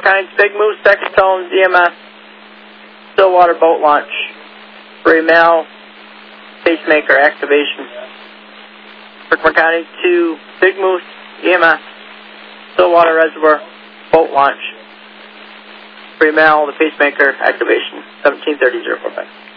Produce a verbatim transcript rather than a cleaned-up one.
County, Big Moose, second tone, D M S, Stillwater boat launch, Raymel, pacemaker activation. Herkimer County to Big Moose, E M S, Stillwater Reservoir, boat launch, Raymel, the pacemaker activation, seventeen thirty, zero four five.